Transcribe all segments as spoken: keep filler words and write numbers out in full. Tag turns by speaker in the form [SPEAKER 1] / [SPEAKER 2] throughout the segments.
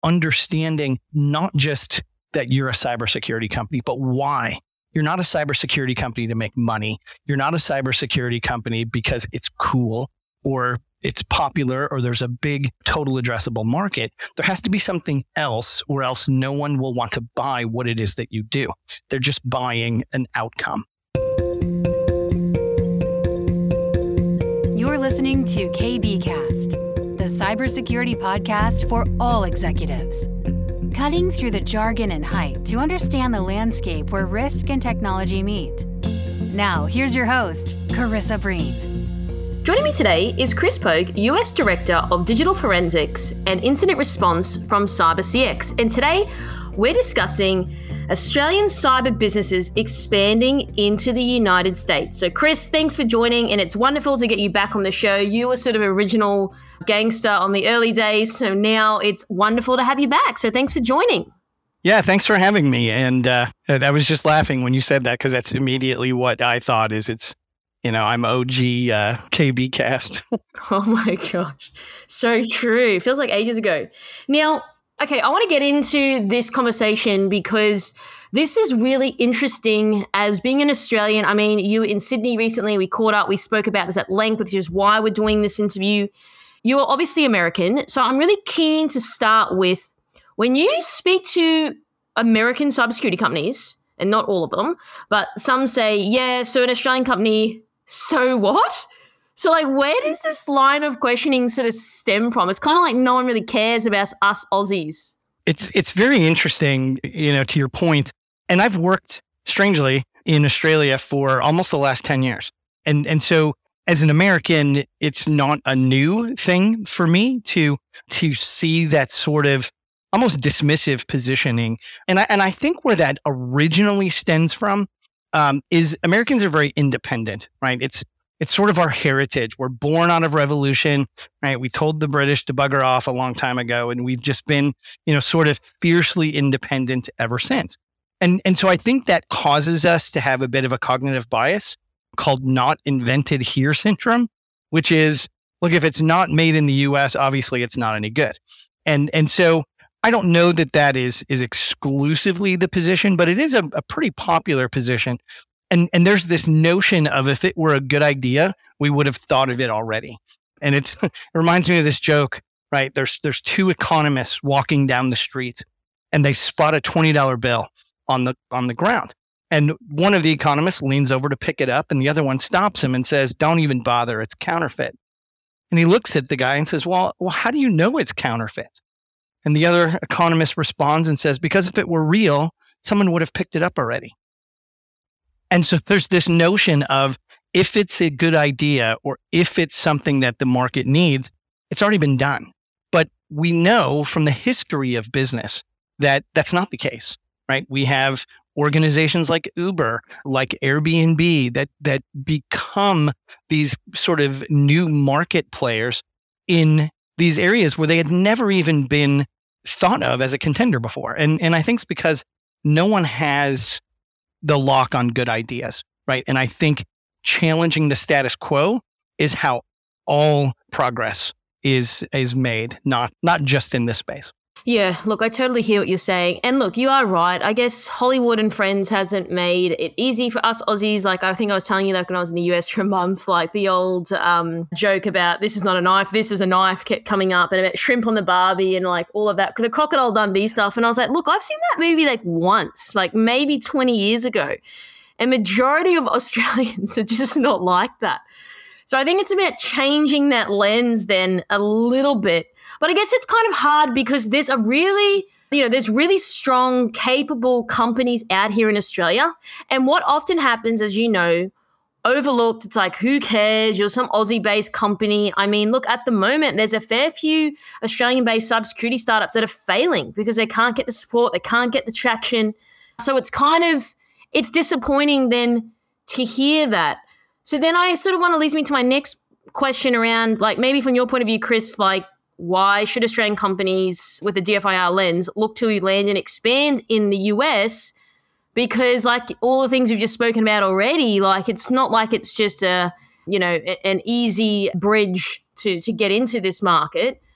[SPEAKER 1] understanding not just that you're a cybersecurity company, but why. You're not a cybersecurity company to make money. You're not a cybersecurity company because it's cool or it's popular or there's a big total addressable market. There has to be something else, or else no one will want to buy what it is that you do. They're just buying an outcome.
[SPEAKER 2] You're listening to K B Cast, the cybersecurity podcast for all executives. Cutting through the jargon and hype to understand the landscape where risk and technology meet. Now, here's your host, Carissa Breen.
[SPEAKER 3] Joining me today is Chris Pogue, U S Director of Digital Forensics and Incident Response from CyberCX. And today, we're discussing Australian cyber businesses expanding into the United States. So Chris, thanks for joining, and it's wonderful to get you back on the show. You were sort of original gangster on the early days, so now it's wonderful to have you back. So thanks for joining.
[SPEAKER 1] Yeah, thanks for having me. And uh, I was just laughing when you said that, because that's immediately what I thought is it's, you know, I'm O G uh, K B Cast.
[SPEAKER 3] Oh my gosh, so true. Feels like ages ago. Now, okay, I want to get into this conversation because this is really interesting as being an Australian. I mean, you were in Sydney recently. We caught up. We spoke about this at length, which is why we're doing this interview. You are obviously American. So I'm really keen to start with, when you speak to American cybersecurity companies, and not all of them, but some say, yeah, so an Australian company, so what? So, like, where does this line of questioning sort of stem from? It's kind of like no one really cares about us Aussies.
[SPEAKER 1] It's it's very interesting, you know, to your point. And I've worked, strangely, in Australia for almost the last ten years. And and so as an American, it's not a new thing for me to to see that sort of almost dismissive positioning. And I, and I think where that originally stems from um, is Americans are very independent, right? It's It's sort of our heritage. We're born out of revolution, right? We told the British to bugger off a long time ago, and we've just been, you know, sort of fiercely independent ever since. And and so I think that causes us to have a bit of a cognitive bias called not invented here syndrome, which is, look, if it's not made in the U S, obviously it's not any good. And and so I don't know that that is is exclusively the position, but it is a, a pretty popular position. And and there's this notion of, if it were a good idea, we would have thought of it already. And it's, it reminds me of this joke, right? There's there's two economists walking down the street, and they spot a twenty dollar bill on the on the ground. And one of the economists leans over to pick it up, and the other one stops him and says, "Don't even bother, it's counterfeit." And he looks at the guy and says, well, well, how do you know it's counterfeit? And the other economist responds and says, because if it were real, someone would have picked it up already. And so there's this notion of, if it's a good idea or if it's something that the market needs, it's already been done. But we know from the history of business that that's not the case, right? We have organizations like Uber, like Airbnb, that that become these sort of new market players in these areas where they had never even been thought of as a contender before. And and I think it's because no one has the lock on good ideas, right? And I think challenging the status quo is how all progress is is made, not not just in this space.
[SPEAKER 3] Yeah, look, I totally hear what you're saying. And look, you are right. I guess Hollywood and Friends hasn't made it easy for us Aussies. Like, I think I was telling you that when I was in the U S for a month, like the old um, joke about this is not a knife, this is a knife kept coming up, and about shrimp on the Barbie and like all of that, the Crocodile Dundee stuff. And I was like, look, I've seen that movie like once, like maybe twenty years ago. And majority of Australians are just not like that. So I think it's about changing that lens then a little bit. But I guess it's kind of hard because there's a really, you know, there's really strong, capable companies out here in Australia. And what often happens, as you know, overlooked, it's like, who cares? You're some Aussie-based company. I mean, look, at the moment, there's a fair few Australian-based cybersecurity startups that are failing because they can't get the support, they can't get the traction. So it's kind of, it's disappointing then to hear that. So then I sort of want to lead me to my next question around, like, maybe from your point of view, Chris, like, why should Australian companies with a D F I R lens look to land and expand in the U S? Because like all the things we've just spoken about already, like it's not like it's just a, you know, an easy bridge to, to get into this market.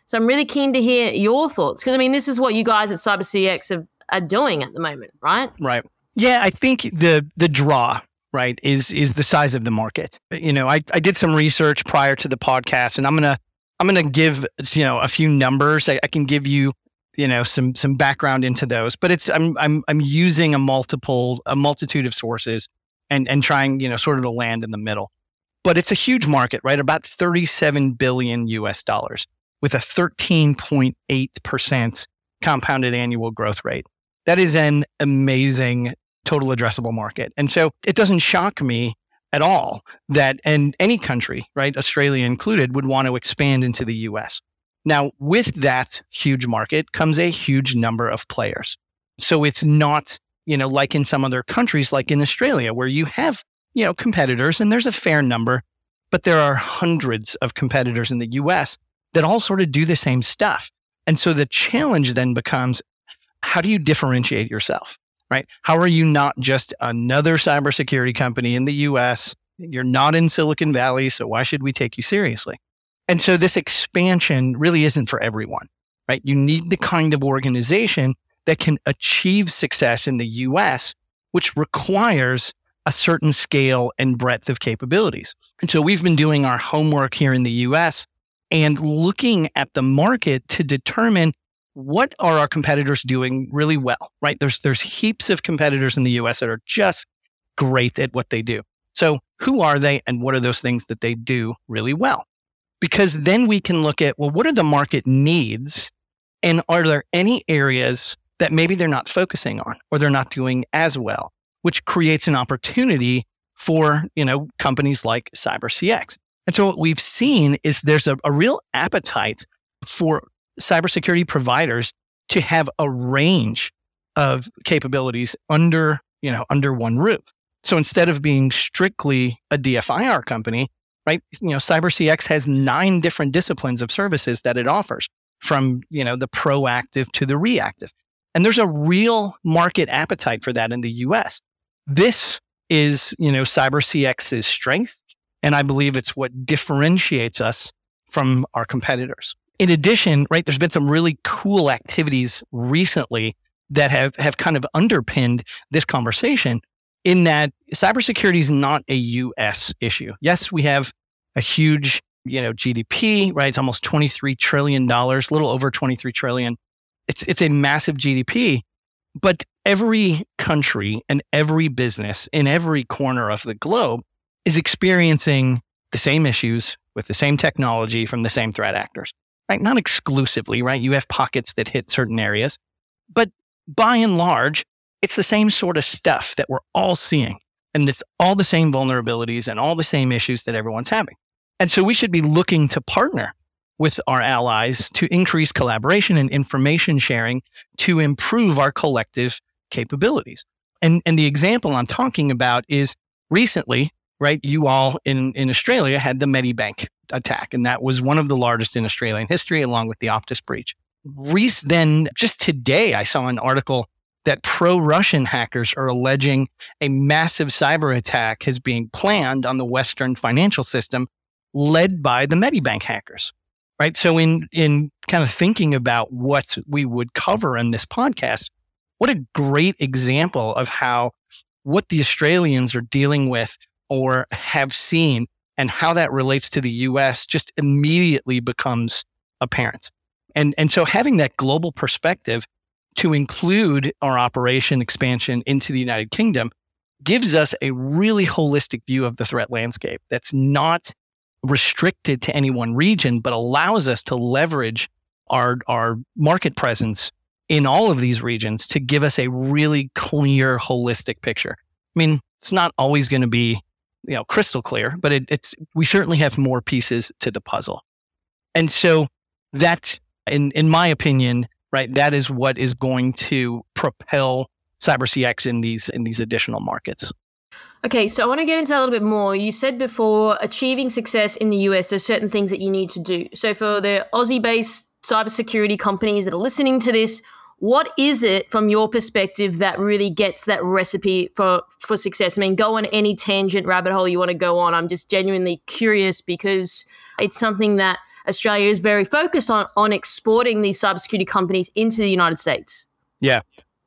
[SPEAKER 3] So I'm really keen to hear your thoughts, because I mean, this is what you guys at CyberCX are, are doing at the moment, right?
[SPEAKER 1] Right. Yeah, I think the the draw, right, is is the size of the market. You know, I, I did some research prior to the podcast, and I'm gonna I'm gonna give you know a few numbers. I, I can give you you know some some background into those, but it's I'm I'm I'm using a multiple a multitude of sources and and trying you know sort of to land in the middle. But it's a huge market, right? About thirty-seven billion U S dollars with a thirteen point eight percent compounded annual growth rate. That is an amazing total addressable market. And so it doesn't shock me at all that and any country, right, Australia included, would want to expand into the U S. Now, with that huge market comes a huge number of players. So it's not, you know, like in some other countries, like in Australia, where you have, you know, competitors, and there's a fair number, but there are hundreds of competitors in the U S that all sort of do the same stuff. And so the challenge then becomes, how do you differentiate yourself, right? How are you not just another cybersecurity company in the U S? You're not in Silicon Valley, so why should we take you seriously? And so this expansion really isn't for everyone, right? You need the kind of organization that can achieve success in the U S, which requires a certain scale and breadth of capabilities. And so we've been doing our homework here in the U S and looking at the market to determine what are our competitors doing really well, right? There's there's heaps of competitors in the U S that are just great at what they do. So who are they and what are those things that they do really well? Because then we can look at, well, what are the market needs? And are there any areas that maybe they're not focusing on or they're not doing as well, which creates an opportunity for, you know, companies like CyberCX. And so what we've seen is there's a, a real appetite for cybersecurity providers to have a range of capabilities under, you know, under one roof. So instead of being strictly a D F I R company, right, you know, CyberCX has nine different disciplines of services that it offers, from, you know, the proactive to the reactive. And there's a real market appetite for that in the U S. This is, you know, CyberCX's strength. And I believe it's what differentiates us from our competitors. In addition, right, there's been some really cool activities recently that have, have kind of underpinned this conversation, in that cybersecurity is not a U S issue. Yes, we have a huge, you know, G D P, right? It's almost twenty-three trillion dollars, a little over twenty-three trillion dollars. It's, it's a massive G D P, but every country and every business in every corner of the globe is experiencing the same issues with the same technology from the same threat actors, right? Not exclusively, right? You have pockets that hit certain areas, but by and large, it's the same sort of stuff that we're all seeing. And it's all the same vulnerabilities and all the same issues that everyone's having. And so we should be looking to partner with our allies to increase collaboration and information sharing to improve our collective capabilities. And, and the example I'm talking about is recently, right, you all in, in Australia had the Medibank attack, and that was one of the largest in Australian history, along with the Optus breach. Reese, then just today, I saw an article that pro-Russian hackers are alleging a massive cyber attack is being planned on the Western financial system, led by the Medibank hackers, right? So in, in kind of thinking about what we would cover in this podcast, what a great example of how what the Australians are dealing with or have seen and how that relates to the U S just immediately becomes apparent. And, and so having that global perspective to include our operation expansion into the United Kingdom gives us a really holistic view of the threat landscape that's not restricted to any one region, but allows us to leverage our, our market presence in all of these regions to give us a really clear, holistic picture. I mean, it's not always going to be, you know, crystal clear, but it, it's we certainly have more pieces to the puzzle. And so that, in in my opinion, right, that is what is going to propel CyberCX in these in these additional markets.
[SPEAKER 3] Okay, so I want to get into that a little bit more. You said before, achieving success in the U S, there's certain things that you need to do. So for the Aussie-based cybersecurity companies that are listening to this, what is it from your perspective that really gets that recipe for, for success? I mean, go on any tangent rabbit hole you want to go on. I'm just genuinely curious because it's something that Australia is very focused on, on exporting these cybersecurity companies into the United States?
[SPEAKER 1] Yeah.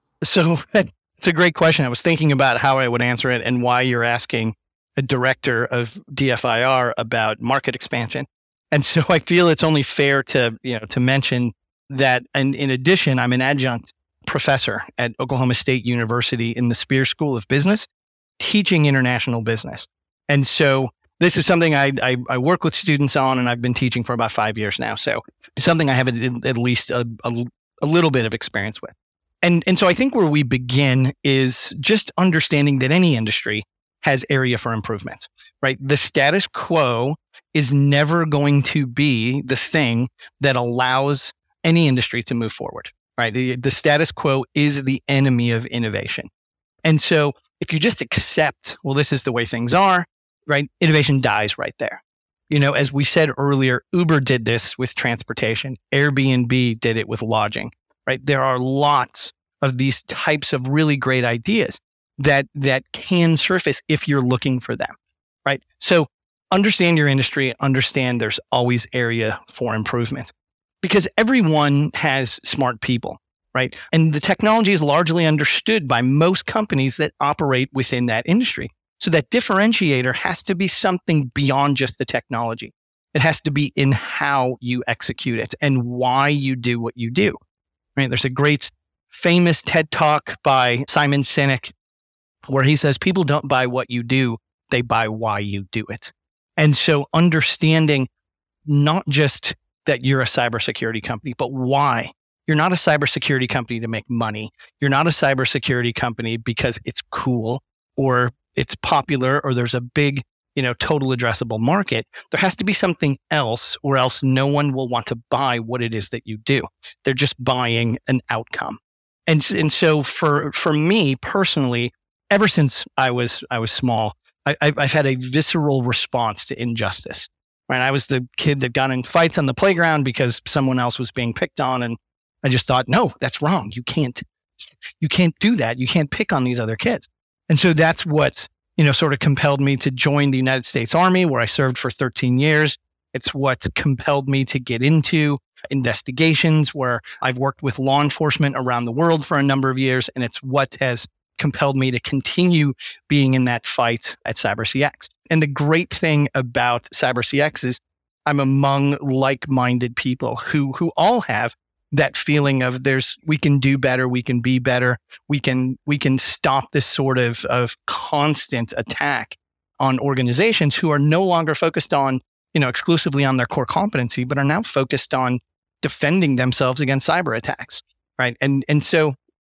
[SPEAKER 1] So it's a great question. I was thinking about how I would answer it and why you're asking a director of D F I R about market expansion. And so I feel it's only fair to, you know, to mention that, and in addition, I'm an adjunct professor at Oklahoma State University in the Spear School of Business, teaching international business. And so this is something I, I, I work with students on, and I've been teaching for about five years now. So it's something I have at, at least a, a, a little bit of experience with. And, and so I think where we begin is just understanding that any industry has area for improvement, right? The status quo is never going to be the thing that allows any industry to move forward, right? The, the status quo is the enemy of innovation. And so if you just accept, well, this is the way things are, right? Innovation dies right there. You know, as we said earlier, Uber did this with transportation. Airbnb did it with lodging, right? There are lots of these types of really great ideas that that can surface if you're looking for them, right? So understand your industry, understand there's always area for improvement, because everyone has smart people, right? And the technology is largely understood by most companies that operate within that industry. So that differentiator has to be something beyond just the technology. It has to be in how you execute it and why you do what you do, right? There's a great famous TED Talk by Simon Sinek where he says, people don't buy what you do, they buy why you do it. And so understanding not just that you're a cybersecurity company, but why. You're not a cybersecurity company to make money. You're not a cybersecurity company because it's cool or it's popular or there's a big, you know, total addressable market. There has to be something else, or else no one will want to buy what it is that you do. They're just buying an outcome. And, and so for, for me personally, ever since I was I was small, I, I've had a visceral response to injustice. Right, I was the kid that got in fights on the playground because someone else was being picked on, and I just thought, no, that's wrong. You can't, you can't do that. You can't pick on these other kids. And so that's what, you know, sort of compelled me to join the United States Army, where I served for thirteen years. It's what compelled me to get into investigations, where I've worked with law enforcement around the world for a number of years, and it's what has compelled me to continue being in that fight at CyberCX. And the great thing about CyberCX is I'm among like-minded people who who all have that feeling of there's we can do better, we can be better, we can we can stop this sort of of constant attack on organizations who are no longer focused on, you know, exclusively on their core competency, but are now focused on defending themselves against cyber attacks, right? And and so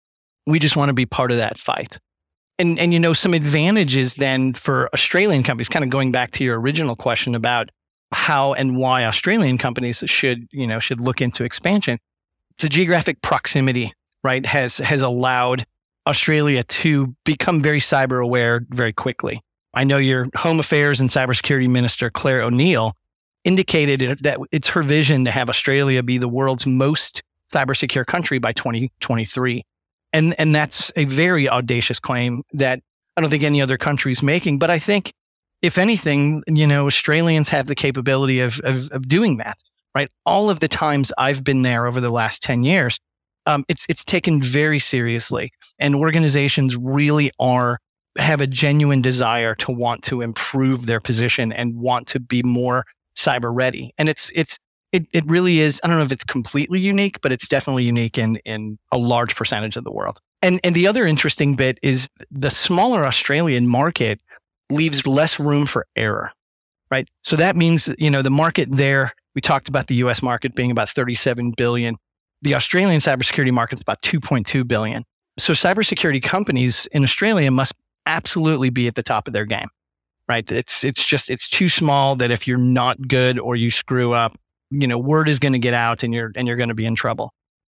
[SPEAKER 1] we just want to be part of that fight. And, and you know, some advantages then for Australian companies, kind of going back to your original question about how and why Australian companies should, you know, should look into expansion. The geographic proximity, right, has has allowed Australia to become very cyber aware very quickly. I know your Home Affairs and Cybersecurity Minister, Claire O'Neill, indicated that it's her vision to have Australia be the world's most cybersecure country by twenty twenty-three. And and that's a very audacious claim that I don't think any other country is making. But I think, if anything, you know, Australians have the capability of, of, of doing that, right? All of the times I've been there over the last ten years, um, it's it's taken very seriously. And organizations really are, have a genuine desire to want to improve their position and want to be more cyber ready. And it's it's It it really is, I don't know if it's completely unique, but it's definitely unique in, in a large percentage of the world. And and the other interesting bit is the smaller Australian market leaves less room for error, right? So that means, you know, the market there, we talked about the U S market being about thirty-seven billion. The Australian cybersecurity market's about two point two billion. So cybersecurity companies in Australia must absolutely be at the top of their game, right? It's it's just, it's too small that if you're not good or you screw up, you know, word is going to get out and you're, and you're going to be in trouble.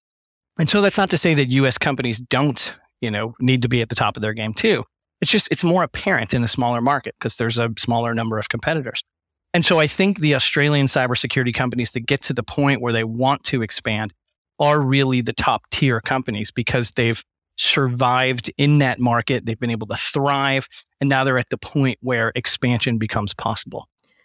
[SPEAKER 1] And so that's not to say that U S companies don't, you know, need to be at the top of their game too. It's just, it's more apparent in a smaller market because there's a smaller number of competitors. And so I think the Australian cybersecurity companies that get to the point where they want to expand are really the top tier companies because they've survived in that market. They've been able to thrive. And now they're at the point where expansion becomes possible.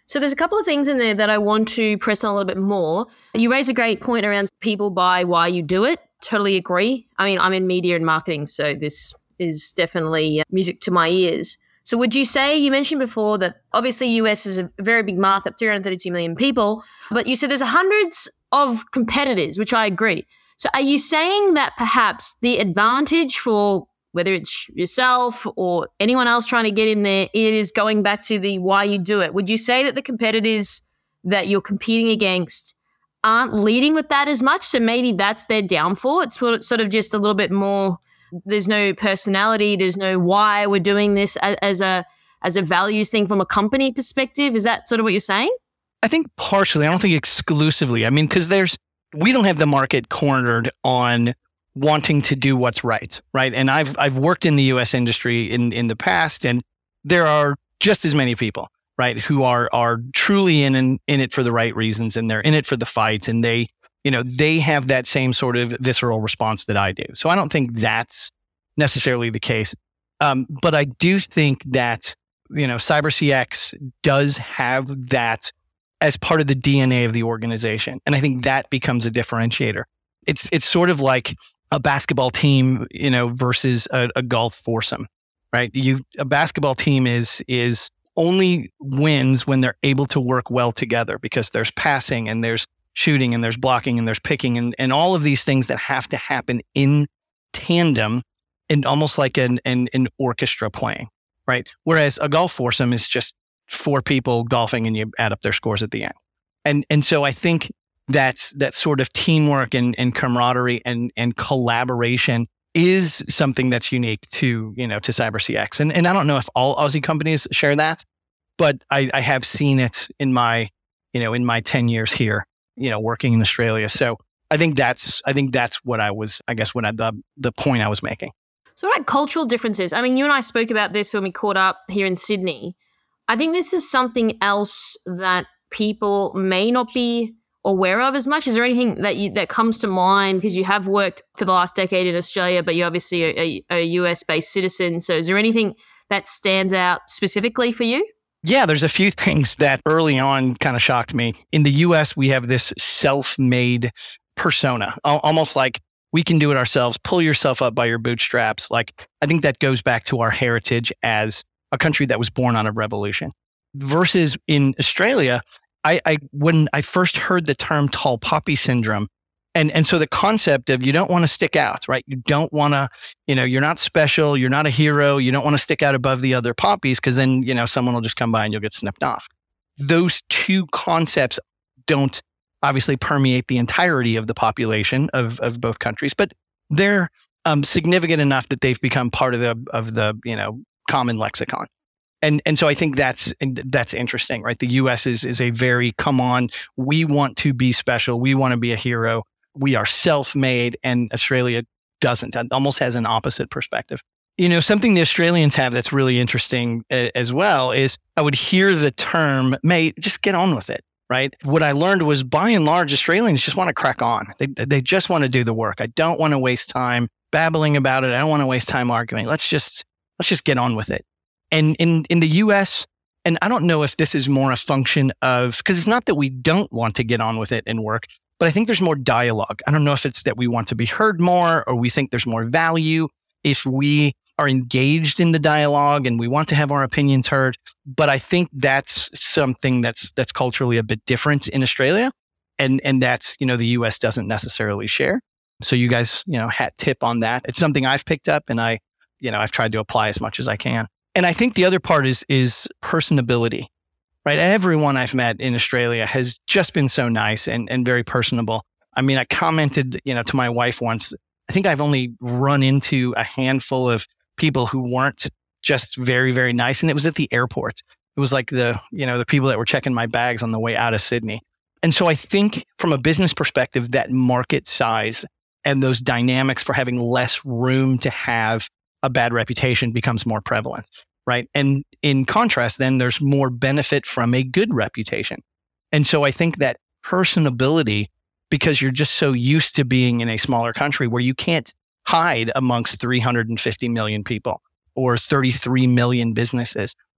[SPEAKER 3] So there's a couple of things in there that I want to press on a little bit more. You raise a great point around people buy why you do it. Totally agree. I mean, I'm in media and marketing, so this is definitely music to my ears. So would you say, you mentioned before that obviously U S is a very big market, three hundred thirty-two million people, but you said there's hundreds of competitors, which I agree. So are you saying that perhaps the advantage for whether it's yourself or anyone else trying to get in there, it is going back to the why you do it? Would you say that the competitors that you're competing against aren't leading with that as much? So maybe that's their downfall. It's sort of just a little bit more, there's no personality, there's no why we're doing this as a as a values thing from a company perspective. Is that sort of what you're saying?
[SPEAKER 1] I think partially. I don't think exclusively. I mean, because there's, we don't have the market cornered on wanting to do what's right, right? And I've I've worked in the U S industry in, in the past, and there are just as many people, right, who are are truly in, in in it for the right reasons, and they're in it for the fight, and they, you know, they have that same sort of visceral response that I do. So I don't think that's necessarily the case. Um, but I do think that, you know, CyberCX does have that as part of the D N A of the organization. And I think that becomes a differentiator. It's it's sort of like a basketball team, you know, versus a, a golf foursome, right? You a basketball team is is only wins when they're able to work well together, because there's passing and there's shooting and there's blocking and there's picking and, and all of these things that have to happen in tandem, and almost like an, an an orchestra playing, right? Whereas a golf foursome is just four people golfing and you add up their scores at the end. And and so I think that's that sort of teamwork and, and camaraderie and, and collaboration is something that's unique to, you know, to CyberCX. And and I don't know if all Aussie companies share that, but I, I have seen it in my, you know, in my ten years here, you know, working in Australia. So I think that's I think that's what I was, I guess, what I, the the point I was making.
[SPEAKER 3] So what about cultural differences? I mean, you and I spoke about this when we caught up here in Sydney. I think this is something else that people may not be aware of as much. Is there anything that you, that comes to mind, because you have worked for the last decade in Australia, but you're obviously a, a U S-based citizen. So is there anything that stands out specifically for you?
[SPEAKER 1] Yeah, there's a few things that early on kind of shocked me. In the U S, we have this self-made persona, almost like we can do it ourselves. Pull yourself up by your bootstraps. Like, I think that goes back to our heritage as a country that was born on a revolution. Versus in Australia, I, I when I first heard the term tall poppy syndrome, and and so the concept of you don't want to stick out, right? You don't want to, you know, you're not special, you're not a hero, you don't want to stick out above the other poppies, because then, you know, someone will just come by and you'll get snipped off. Those two concepts don't obviously permeate the entirety of the population of of both countries, but they're um, significant enough that they've become part of the of the you know common lexicon. And and so I think that's that's interesting, right? The U S is is a very, come on, we want to be special, we want to be a hero, we are self-made, and Australia doesn't. It almost has an opposite perspective. You know, something the Australians have that's really interesting uh, as well is I would hear the term, mate, just get on with it, right? What I learned was, by and large, Australians just want to crack on. They they just want to do the work. I don't want to waste time babbling about it. I don't want to waste time arguing. Let's just let's just get on with it. And in, in the U S, and I don't know if this is more a function of, because it's not that we don't want to get on with it and work, but I think there's more dialogue. I don't know if it's that we want to be heard more, or we think there's more value if we are engaged in the dialogue and we want to have our opinions heard. But I think that's something that's that's culturally a bit different in Australia, and and that's, you know, the U S doesn't necessarily share. So you guys, you know, hat tip on that. It's something I've picked up, and I, you know, I've tried to apply as much as I can. And I think the other part is is personability, right? Everyone I've met in Australia has just been so nice and, and very personable. I mean, I commented, you know, to my wife once, I think I've only run into a handful of people who weren't just very, very nice. And it was at the airport. It was like the, you know, the people that were checking my bags on the way out of Sydney. And so I think from a business perspective, that market size and those dynamics for having less room to have a bad reputation becomes more prevalent, right? And in contrast, then there's more benefit from a good reputation. And so I think that personability, because you're just so used to being in a smaller country where you can't hide amongst three hundred fifty million people or thirty-three million businesses,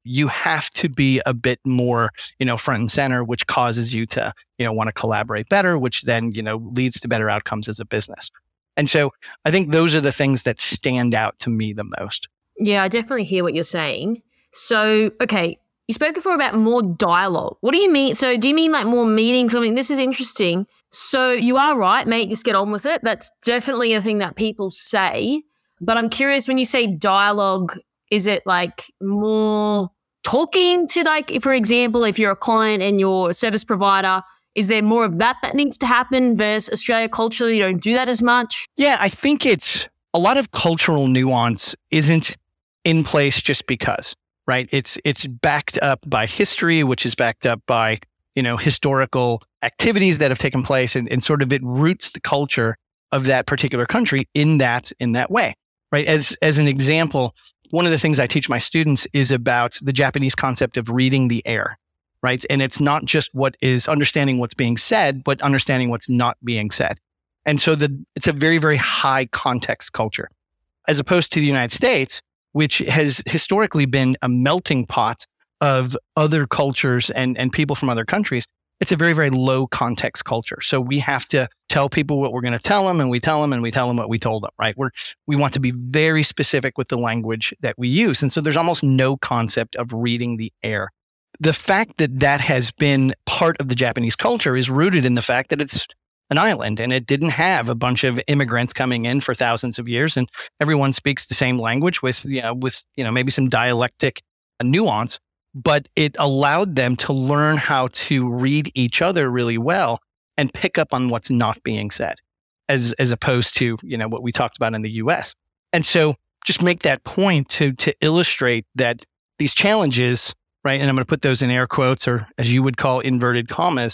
[SPEAKER 1] you have to be a bit more, you know, front and center, which causes you to, you know, want to collaborate better, which then, you know, leads to better outcomes as a business. And so I think those are the things that stand out to me the most.
[SPEAKER 3] Yeah, I definitely hear what you're saying. So, okay, you spoke before about more dialogue. What do you mean? So do you mean like more meetings? I mean, this is interesting. So you are right, mate, just get on with it. That's definitely a thing that people say. But I'm curious, when you say dialogue, is it like more talking to, like, for example, if you're a client and you're a service provider, is there more of that that needs to happen versus Australia culturally? You don't do that as much?
[SPEAKER 1] Yeah, I think it's a lot of cultural nuance isn't in place just because, right? It's it's backed up by history, which is backed up by, you know, historical activities that have taken place, and, and sort of it roots the culture of that particular country in that in that way, right? As as an example, one of the things I teach my students is about the Japanese concept of reading the air, right? And it's not just what is understanding what's being said, but understanding what's not being said. And so the it's a very, very high context culture, as opposed to the United States, which has historically been a melting pot of other cultures and, and people from other countries. It's a very, very low context culture. So we have to tell people what we're going to tell them, and we tell them and we tell them what we told them, right? We're, we want to be very specific with the language that we use. And so there's almost no concept of reading the air. The fact that that has been part of the Japanese culture is rooted in the fact that it's an island and it didn't have a bunch of immigrants coming in for thousands of years, and everyone speaks the same language with, you know, with, you know, maybe some dialectic nuance. But it allowed them to learn how to read each other really well and pick up on what's not being said, as as opposed to, you know, what we talked about in the U S. And so just make that point to to illustrate that these challenges, right, and I'm going to put those in air quotes, or as you would call inverted commas,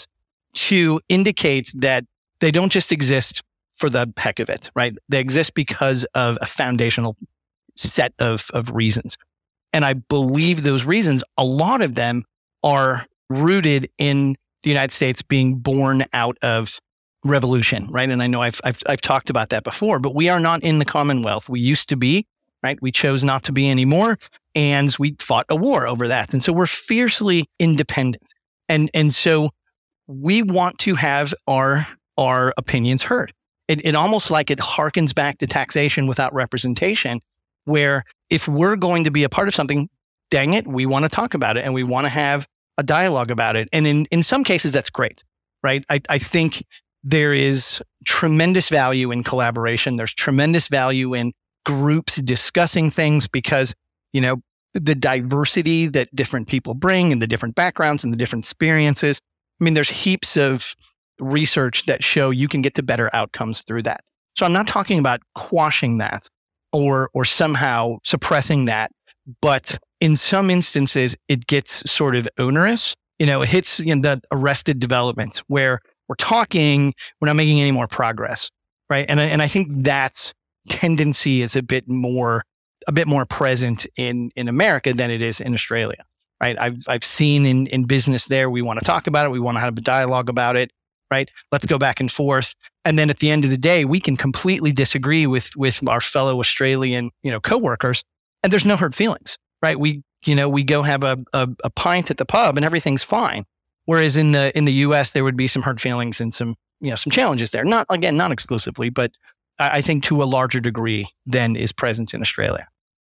[SPEAKER 1] to indicate that they don't just exist for the heck of it, right? They exist because of a foundational set of of reasons. And I believe those reasons, a lot of them are rooted in the United States being born out of revolution, right? And I know I've, I've I've talked about that before, but we are not in the Commonwealth. We used to be, right? We chose not to be anymore, and we fought a war over that. And so we're fiercely independent. And and so we want to have our our opinions heard. It, it almost like it harkens back to taxation without representation, where if we're going to be a part of something, dang it, we want to talk about it and we want to have a dialogue about it. And in, in some cases, that's great, right? I, I think there is tremendous value in collaboration. There's tremendous value in groups discussing things because, you know, the diversity that different people bring and the different backgrounds and the different experiences. I mean, there's heaps of research that show you can get to better outcomes through that. So I'm not talking about quashing that or or somehow suppressing that, but in some instances, it gets sort of onerous. You know, it hits in the arrested development where we're talking, we're not making any more progress, right? And I, and I think that tendency is a bit more a bit more present in in America than it is in Australia, right? I've I've seen in in business there, we want to talk about it, we want to have a dialogue about it, right? Let's go back and forth. And then at the end of the day, we can completely disagree with, with our fellow Australian, you know, coworkers, and there's no hurt feelings, right? We, you know, we go have a, a, a pint at the pub and everything's fine. Whereas in the, in the U S, there would be some hurt feelings and some, you know, some challenges there. Not, again, not exclusively, but I, I think to a larger degree than is present in Australia.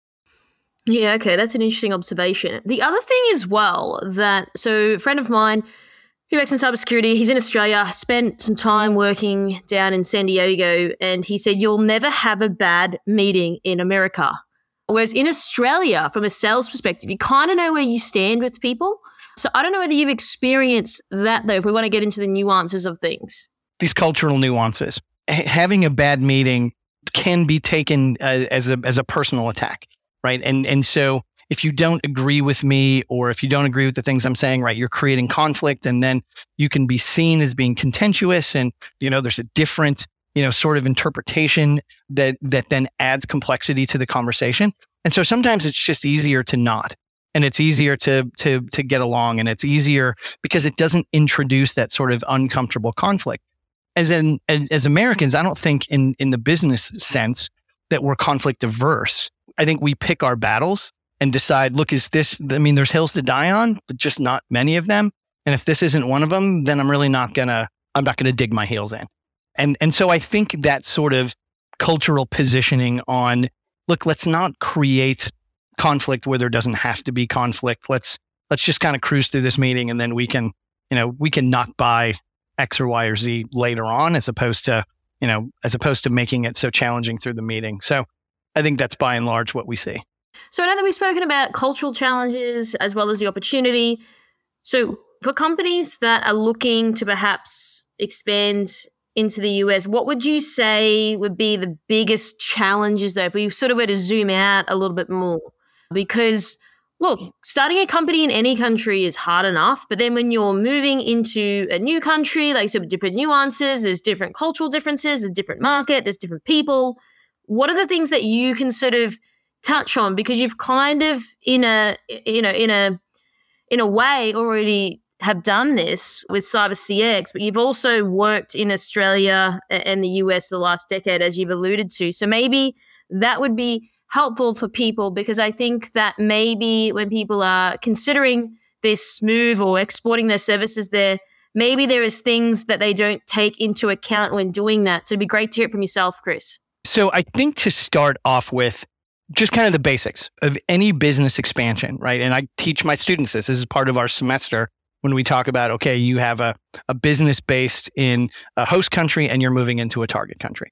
[SPEAKER 3] Yeah, okay. That's an interesting observation. The other thing as well that, so a friend of mine, he works in cybersecurity. He's in Australia, spent some time working down in San Diego, and he said, you'll never have a bad meeting in America. Whereas in Australia, from a sales perspective, you kind of know where you stand with people. So I don't know whether you've experienced that, though, if we want to get into the nuances of things.
[SPEAKER 1] These cultural nuances. H- having a bad meeting can be taken uh, as a as a personal attack, right? And and so if you don't agree with me, or if you don't agree with the things I'm saying, right, you're creating conflict, and then you can be seen as being contentious, and, you know, there's a different, you know, sort of interpretation that, that then adds complexity to the conversation. And so sometimes it's just easier to not, and it's easier to, to, to get along, and it's easier because it doesn't introduce that sort of uncomfortable conflict. As in, as, as Americans, I don't think in, in the business sense that we're conflict averse. I think we pick our battles. and decide, look, is this, I mean, there's hills to die on, but just not many of them. And if this isn't one of them, then I'm really not going to, I'm not going to dig my heels in. And, and so I think that sort of cultural positioning on, look, let's not create conflict where there doesn't have to be conflict. Let's, let's just kind of cruise through this meeting, and then we can, you know, we can knock by X or Y or Z later on, as opposed to, you know, as opposed to making it so challenging through the meeting. So I think that's by and large what we see.
[SPEAKER 3] So now that we've spoken about cultural challenges as well as the opportunity, so for companies that are looking to perhaps expand into the U S, what would you say would be the biggest challenges though, if we sort of were to zoom out a little bit more? Because look, starting a company in any country is hard enough, but then when you're moving into a new country, like some different nuances, there's different cultural differences, there's different market, there's different people. What are the things that you can sort of touch on, because you've kind of in a you know in a in a way already have done this with CyberCX, but you've also worked in Australia and the U S the last decade, as you've alluded to. So maybe that would be helpful for people, because I think that maybe when people are considering this move or exporting their services there, maybe there is things that they don't take into account when doing that. So it'd be great to hear it from yourself, Chris.
[SPEAKER 1] So I think to start off with, just kind of the basics of any business expansion, right? And I teach my students this. This is part of our semester when we talk about, okay, you have a, a business based in a host country and you're moving into a target country.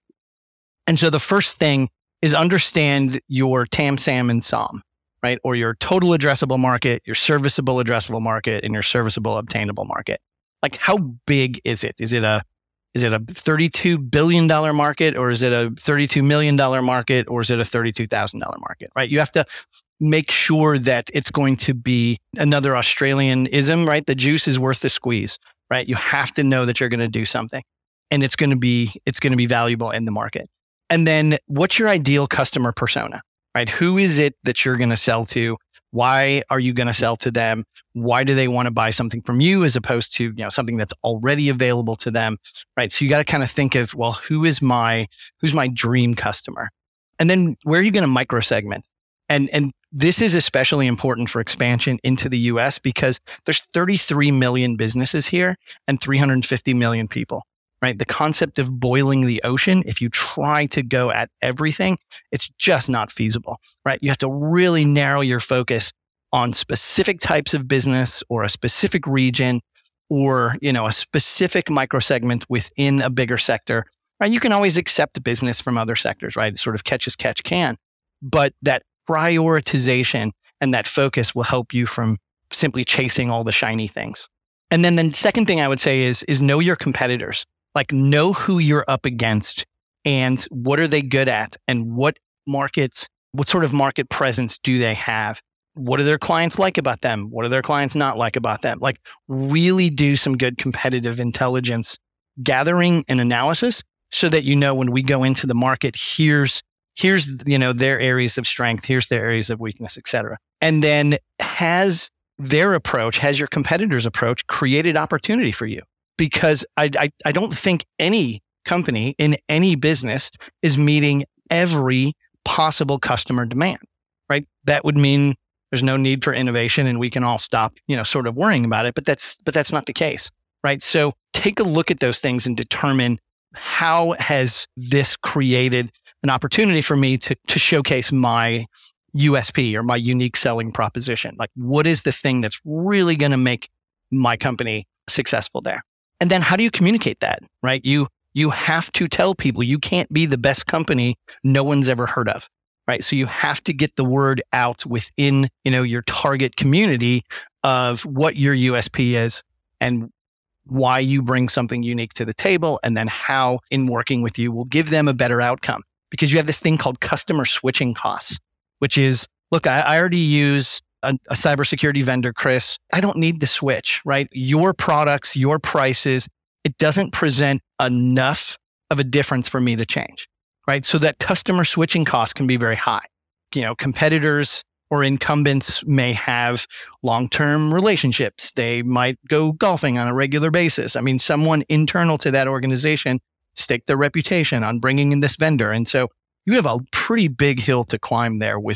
[SPEAKER 1] And so the first thing is understand your T A M, S A M, and S O M, right? Or your total addressable market, your serviceable addressable market, and your serviceable obtainable market. Like, how big is it? Is it a Is it a thirty-two billion dollars market, or is it a thirty-two million dollars market, or is it a thirty-two thousand dollars market, right? You have to make sure that it's going to be another Australianism, right? The juice is worth the squeeze, right? You have to know that you're going to do something, and it's going to be, it's going to be valuable in the market. And then what's your ideal customer persona, right? Who is it that you're going to sell to? Why are you going to sell to them? Why do they want to buy something from you as opposed to, you know, something that's already available to them, right? So you got to kind of think of, well, who is my, who's my dream customer? And then where are you going to micro segment? And, and this is especially important for expansion into the U S because there's thirty-three million businesses here and three hundred fifty million people, right? The concept of boiling the ocean, if you try to go at everything, it's just not feasible, right? You have to really narrow your focus on specific types of business or a specific region or, you know, a specific microsegment within a bigger sector, right? You can always accept business from other sectors, right? It sort of catch as catch can, but that prioritization and that focus will help you from simply chasing all the shiny things. And then the second thing I would say is, is know your competitors. Like, know who you're up against and what are they good at and what markets, what sort of market presence do they have? What do their clients like about them? What do their clients not like about them? Like, really do some good competitive intelligence gathering and analysis so that, you know, when we go into the market, here's, here's, you know, their areas of strength, here's their areas of weakness, et cetera. And then has their approach, has your competitor's approach created opportunity for you? Because I, I, I don't think any company in any business is meeting every possible customer demand, right? That would mean there's no need for innovation and we can all stop, you know, sort of worrying about it, but that's, but that's not the case, right? So take a look at those things and determine, how has this created an opportunity for me to, to showcase my U S P or my unique selling proposition? Like, what is the thing that's really going to make my company successful there? And then how do you communicate that, right? You, you have to tell people you can't be the best company no one's ever heard of, right? So you have to get the word out within, you know, your target community of what your U S P is and why you bring something unique to the table, and then how in working with you will give them a better outcome. Because you have this thing called customer switching costs, which is, look, I, I already use a, a cybersecurity vendor, Chris. I don't need to switch, right? Your products, your prices, it doesn't present enough of a difference for me to change, right? So that customer switching cost can be very high. You know, competitors or incumbents may have long-term relationships. They might go golfing on a regular basis. I mean, someone internal to that organization staked their reputation on bringing in this vendor. And so you have a pretty big hill to climb there with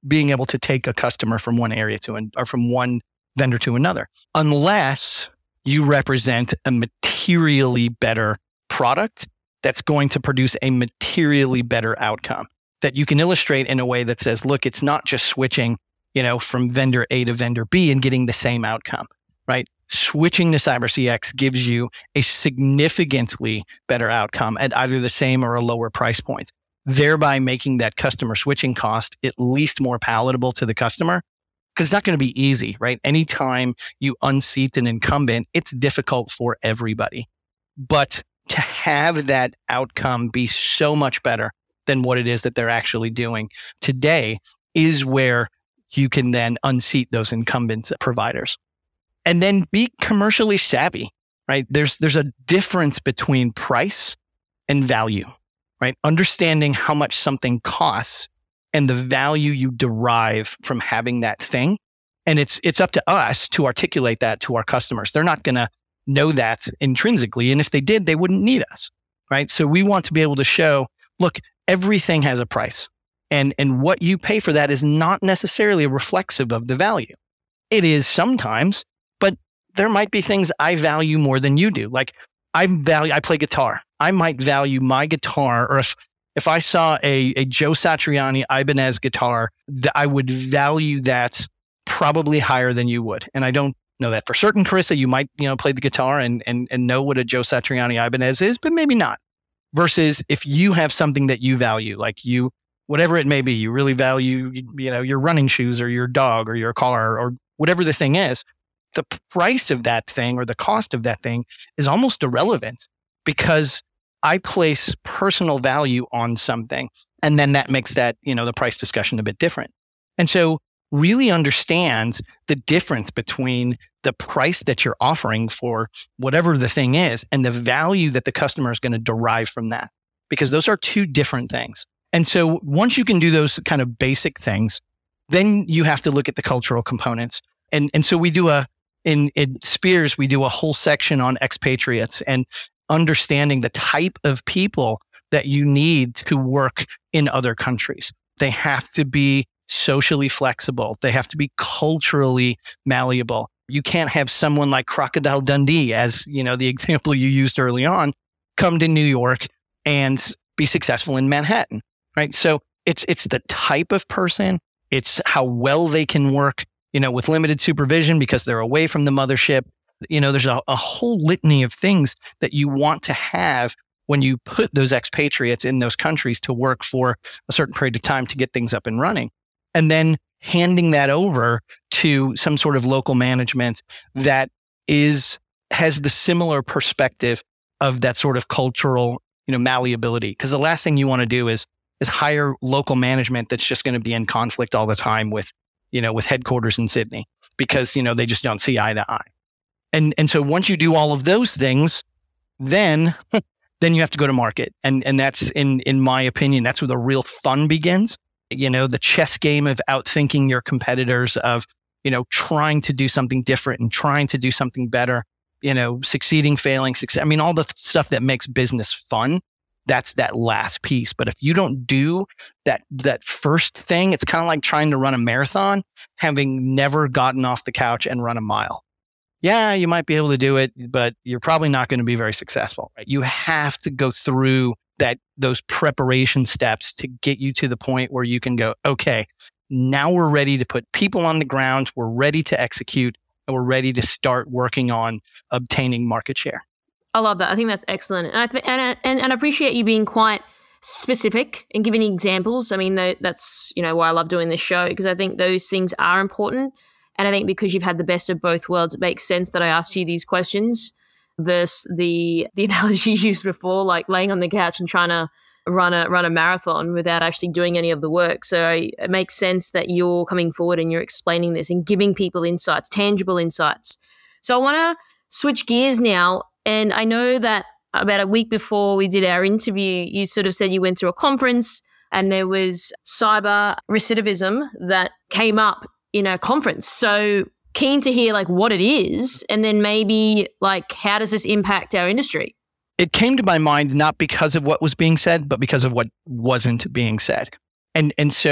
[SPEAKER 1] being able to take a customer from one area to an, or from one vendor to another, unless you represent a materially better product that's going to produce a materially better outcome that you can illustrate in a way that says, look, it's not just switching, you know, from vendor A to vendor B and getting the same outcome, right? Switching to CyberCX gives you a significantly better outcome at either the same or a lower price point, thereby making that customer switching cost at least more palatable to the customer. Because it's not going to be easy, right? Anytime you unseat an incumbent, it's difficult for everybody. But to have that outcome be so much better than what it is that they're actually doing today is where you can then unseat those incumbent providers. And then be commercially savvy, right? There's there's a difference between price and value, right? Understanding how much something costs and the value you derive from having that thing. And it's it's up to us to articulate that to our customers. They're not going to know that intrinsically. And if they did, they wouldn't need us, right? So we want to be able to show, look, everything has a price. And, and what you pay for that is not necessarily reflexive of the value. It is sometimes, but there might be things I value more than you do. Like I value, I play guitar. I might value my guitar, or if If I saw a, a Joe Satriani Ibanez guitar, th- I would value that probably higher than you would. And I don't know that for certain. Carissa, you might, you know, play the guitar and, and, and know what a Joe Satriani Ibanez is, but maybe not. Versus if you have something that you value, like you, whatever it may be, you really value, you know, your running shoes or your dog or your car or whatever the thing is, the price of that thing or the cost of that thing is almost irrelevant because I place personal value on something, and then that makes that, you know, the price discussion a bit different. And so really understand the difference between the price that you're offering for whatever the thing is and the value that the customer is going to derive from that, because those are two different things. And so once you can do those kind of basic things, then you have to look at the cultural components. And, and so we do a, in, in Spears, we do a whole section on expatriates and understanding the type of people that you need to work in other countries. They have to be socially flexible. They have to be culturally malleable. You can't have someone like Crocodile Dundee, as you know, the example you used early on, come to New York and be successful in Manhattan, right? So it's it's the type of person, it's how well they can work, you know, with limited supervision because they're away from the mothership. You know, there's a, a whole litany of things that you want to have when you put those expatriates in those countries to work for a certain period of time to get things up and running. And then handing that over to some sort of local management that is has the similar perspective of that sort of cultural, you know, malleability. Because the last thing you want to do is is hire local management that's just going to be in conflict all the time with, you know, with headquarters in Sydney because, you know, they just don't see eye to eye. And and so once you do all of those things, then then you have to go to market. And and that's, in in my opinion, that's where the real fun begins. You know, the chess game of outthinking your competitors, of, you know, trying to do something different and trying to do something better, you know, succeeding, failing, success. I mean, all the stuff that makes business fun, that's that last piece. But if you don't do that that first thing, it's kind of like trying to run a marathon, having never gotten off the couch and run a mile. Yeah, you might be able to do it, but you're probably not going to be very successful. Right? You have to go through that those preparation steps to get you to the point where you can go, okay, now we're ready to put people on the ground, we're ready to execute, and we're ready to start working on obtaining market share.
[SPEAKER 3] I love that. I think that's excellent. And I th- and, I, and, and I appreciate you being quite specific and giving examples. I mean, that's, you know, why I love doing this show, because I think those things are important. And I think because you've had the best of both worlds, it makes sense that I asked you these questions versus the the analogy you used before, like laying on the couch and trying to run a run a marathon without actually doing any of the work. So it makes sense that you're coming forward and you're explaining this and giving people insights, tangible insights. So I want to switch gears now. And I know that about a week before we did our interview, you sort of said you went to a conference and there was cyber recidivism that came up in a conference. So keen to hear like what it is, and then maybe like how does this impact our industry?
[SPEAKER 1] It came to my mind not because of what was being said, but because of what wasn't being said. And and so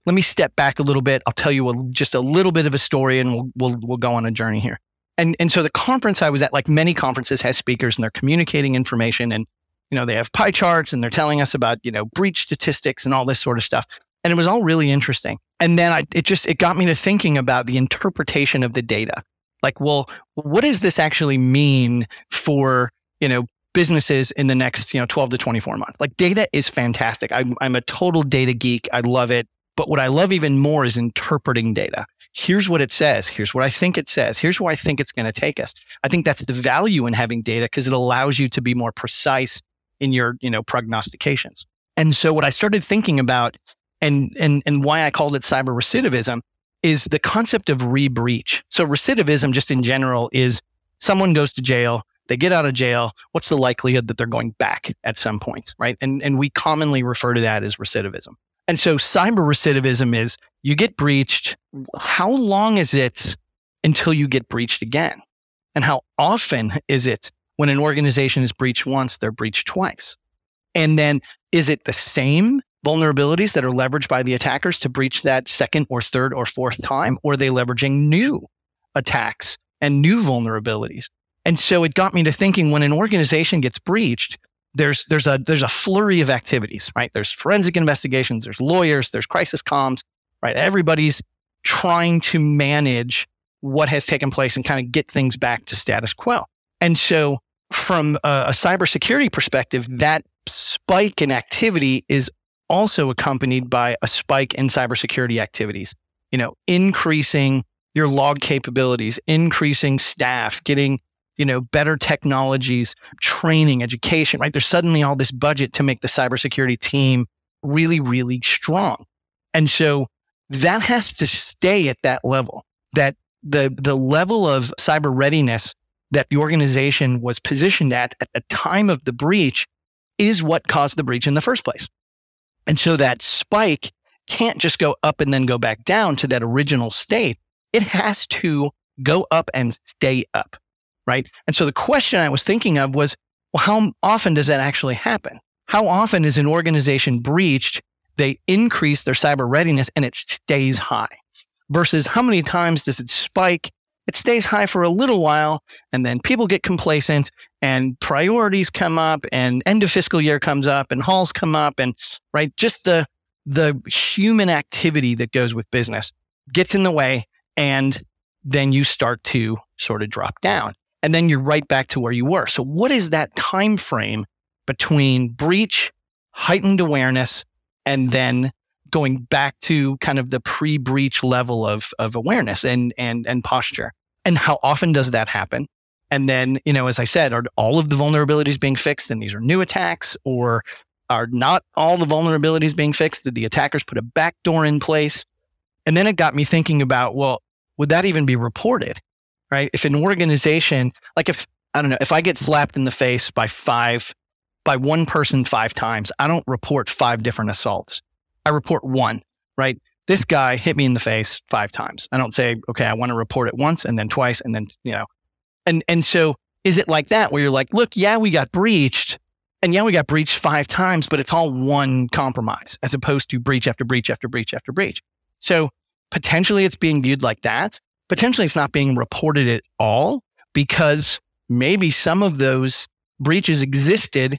[SPEAKER 1] let me step back a little bit. I'll tell you a, just a little bit of a story, and we'll we'll we'll go on a journey here. And and so the conference I was at, like many conferences, has speakers and they're communicating information, and you know they have pie charts and they're telling us about you know breach statistics and all this sort of stuff. And it was all really interesting. And then I, it just it got me to thinking about the interpretation of the data. Like, well, what does this actually mean for you know businesses in the next you know twelve to twenty-four months? Like, data is fantastic. I'm I'm a total data geek. I love it. But what I love even more is interpreting data. Here's what it says. Here's what I think it says. Here's where I think it's going to take us. I think that's the value in having data because it allows you to be more precise in your, you know, prognostications. And so what I started thinking about and and and why I called it cyber recidivism is the concept of re-breach. So recidivism just in general is someone goes to jail, they get out of jail, what's the likelihood that they're going back at some point, right? And and we commonly refer to that as recidivism. And so cyber recidivism is you get breached. How long is it until you get breached again? And how often is it when an organization is breached once, they're breached twice? And then is it the same vulnerabilities that are leveraged by the attackers to breach that second or third or fourth time? Or are they leveraging new attacks and new vulnerabilities? And so it got me to thinking, when an organization gets breached, There's there's a there's a flurry of activities, right? There's forensic investigations, there's lawyers, there's crisis comms, right? Everybody's trying to manage what has taken place and kind of get things back to status quo. And so from a, a cybersecurity perspective, that spike in activity is also accompanied by a spike in cybersecurity activities, you know, increasing your log capabilities, increasing staff, getting you know, better technologies, training, education, right? There's suddenly all this budget to make the cybersecurity team really, really strong. And so that has to stay at that level, that the the level of cyber readiness that the organization was positioned at at the time of the breach is what caused the breach in the first place. And so that spike can't just go up and then go back down to that original state. It has to go up and stay up. Right. And so the question I was thinking of was, well, how often does that actually happen? How often is an organization breached? They increase their cyber readiness and it stays high, versus how many times does it spike? It stays high for a little while and then people get complacent and priorities come up and end of fiscal year comes up and halls come up and right. Just the, the human activity that goes with business gets in the way, and then you start to sort of drop down. And then you're right back to where you were. So what is that time frame between breach, heightened awareness, and then going back to kind of the pre-breach level of, of awareness and, and, and posture? And how often does that happen? And then, you know, as I said, are all of the vulnerabilities being fixed and these are new attacks, or are not all the vulnerabilities being fixed? Did the attackers put a backdoor in place? And then it got me thinking about, well, would that even be reported? Right? If an organization, like if, I don't know, if I get slapped in the face by five, by one person five times, I don't report five different assaults. I report one, right? This guy hit me in the face five times. I don't say, okay, I want to report it once and then twice and then, you know, and, and so is it like that where you're like, look, yeah, we got breached and yeah, we got breached five times, but it's all one compromise as opposed to breach after breach after breach after breach. So potentially it's being viewed like that. Potentially it's not being reported at all because maybe some of those breaches existed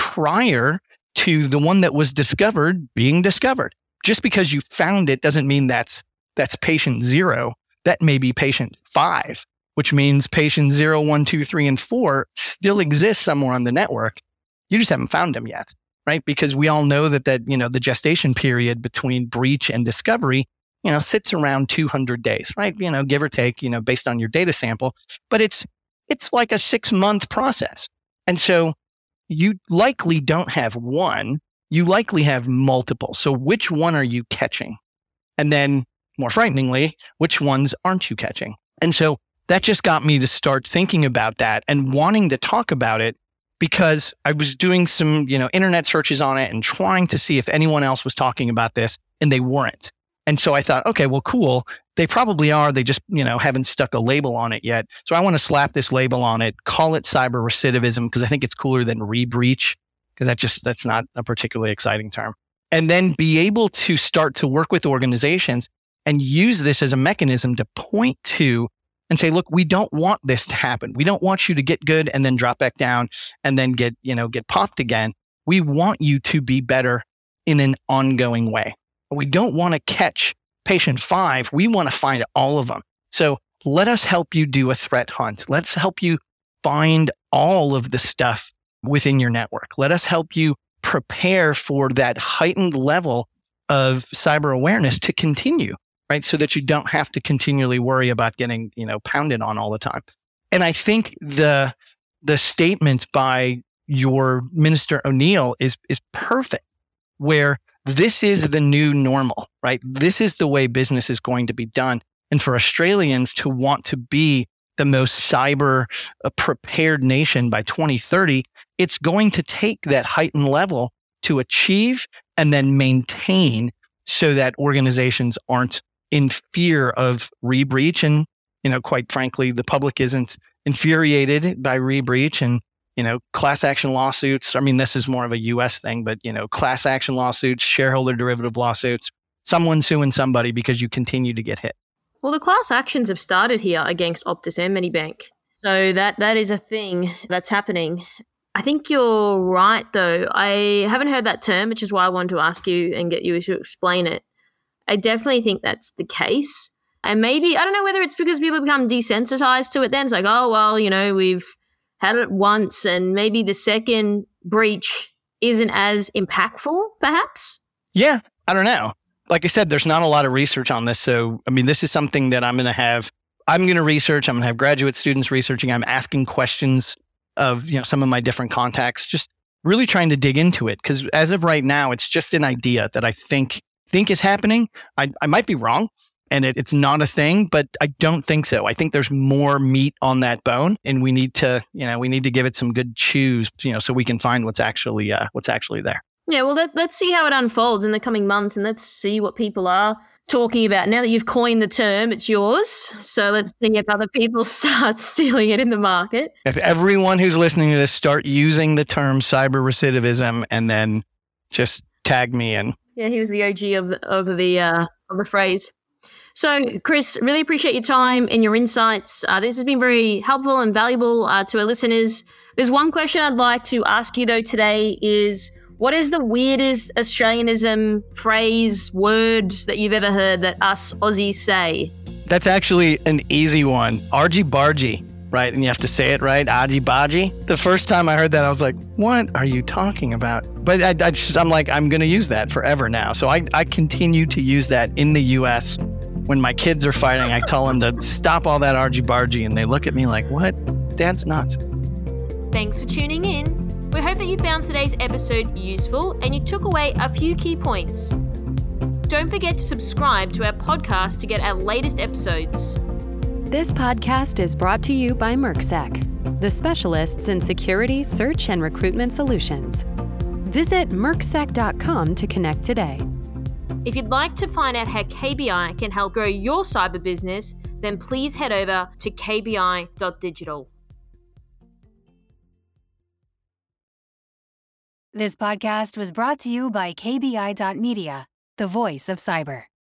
[SPEAKER 1] prior to the one that was discovered being discovered. Just because you found it doesn't mean that's that's patient zero. That may be patient five, which means patient zero, one, two, three, and four still exist somewhere on the network. You just haven't found them yet, right? Because we all know that that you know the gestation period between breach and discovery, you know, sits around two hundred days, right? You know, give or take, you know, based on your data sample, but it's, it's like a six month process. And so you likely don't have one, you likely have multiple. So which one are you catching? And then more frighteningly, which ones aren't you catching? And so that just got me to start thinking about that and wanting to talk about it because I was doing some, you know, internet searches on it and trying to see if anyone else was talking about this, and they weren't. And so I thought, okay, well, cool. They probably are. They just, you know, haven't stuck a label on it yet. So I want to slap this label on it, call it cyber recidivism, because I think it's cooler than re-breach, because that just, that's not a particularly exciting term. and then be able to start to work with organizations and use this as a mechanism to point to and say, look, we don't want this to happen. We don't want you to get good and then drop back down and then get, you know, get popped again. We want you to be better in an ongoing way. We don't want to catch patient five. We want to find all of them. So let us help you do a threat hunt. Let's help you find all of the stuff within your network. Let us help you prepare for that heightened level of cyber awareness to continue, right? So that you don't have to continually worry about getting, you know, pounded on all the time. And I think the the statement by your Minister O'Neill is is perfect, where this is the new normal, right? This is the way business is going to be done. And for Australians to want to be the most cyber prepared nation by twenty thirty, it's going to take that heightened level to achieve and then maintain so that organizations aren't in fear of re-breach. And, you know, quite frankly, the public isn't infuriated by re-breach and, you know, class action lawsuits. I mean, this is more of a U S thing, but, you know, class action lawsuits, shareholder derivative lawsuits, someone suing somebody because you continue to get hit.
[SPEAKER 3] Well, the class actions have started here against Optus and Medibank. So that that is a thing that's happening. I think you're right, though. I haven't heard that term, which is why I wanted to ask you and get you to explain it. I definitely think that's the case. And maybe, I don't know whether it's because people become desensitized to it then. It's like, oh, well, you know, we've had it once and maybe the second breach isn't as impactful, perhaps?
[SPEAKER 1] Yeah, I don't know. Like I said, there's not a lot of research on this. So, I mean, this is something that I'm going to have, I'm going to research. I'm going to have graduate students researching. I'm asking questions of, you know, some of my different contacts, just really trying to dig into it. Because as of right now, it's just an idea that I think think is happening. I, I might be wrong and it, it's not a thing, but I don't think so. I think there's more meat on that bone and we need to, you know, we need to give it some good chews, you know, so we can find what's actually, uh, what's actually there.
[SPEAKER 3] Yeah, well, let, let's see how it unfolds in the coming months and let's see what people are talking about. Now that you've coined the term, it's yours. So let's see if other people start stealing it in the market.
[SPEAKER 1] If everyone who's listening to this start using the term cyber recidivism and then just tag me in.
[SPEAKER 3] Yeah, he was the O G of the, of the, uh, of the phrase. So, Chris, really appreciate your time and your insights. Uh, this has been very helpful and valuable uh, to our listeners. There's one question I'd like to ask you, though, today is, what is the weirdest Australianism, phrase, word that you've ever heard that us Aussies say?
[SPEAKER 1] That's actually an easy one. Argy-bargy, right? And you have to say it right, argy-bargy. The first time I heard that, I was like, what are you talking about? But I, I just, I'm like, I'm going to use that forever now. So I, I continue to use that in the U S. When my kids are fighting, I tell them to stop all that argy-bargy, and they look at me like, what? Dad's nuts.
[SPEAKER 3] Thanks for tuning in. We hope that you found today's episode useful and you took away a few key points. Don't forget to subscribe to our podcast to get our latest episodes.
[SPEAKER 4] This podcast is brought to you by MERCSEC, the specialists in security, search, and recruitment solutions. Visit merc sec dot com to connect today.
[SPEAKER 3] If you'd like to find out how K B I can help grow your cyber business, then please head over to k b i dot digital.
[SPEAKER 2] This podcast was brought to you by K B I dot media, the voice of cyber.